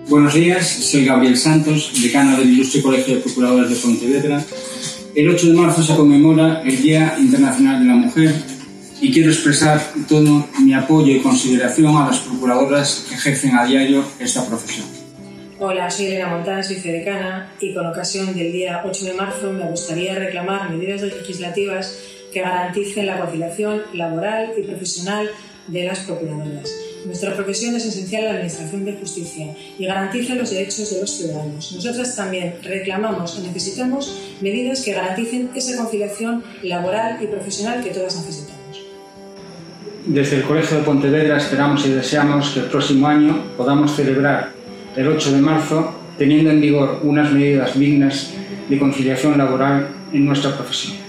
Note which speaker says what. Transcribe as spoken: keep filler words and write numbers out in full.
Speaker 1: Buenos días, soy Gabriel Santos, decano del Ilustre Colegio de Procuradoras de Pontevedra. El ocho de marzo se conmemora el Día Internacional de la Mujer y quiero expresar todo mi apoyo y consideración a las procuradoras que ejercen a diario esta profesión.
Speaker 2: Hola, soy Elena Montans, vicedecana, y con ocasión del día ocho de marzo me gustaría reclamar medidas legislativas que garanticen la conciliación laboral y profesional de las procuradoras. Nuestra profesión es esencial en la Administración de Justicia y garantiza los derechos de los ciudadanos. Nosotras también reclamamos y necesitamos medidas que garanticen esa conciliación laboral y profesional que todas necesitamos.
Speaker 1: Desde el Colegio de Pontevedra esperamos y deseamos que el próximo año podamos celebrar el ocho de marzo teniendo en vigor unas medidas dignas de conciliación laboral en nuestra profesión.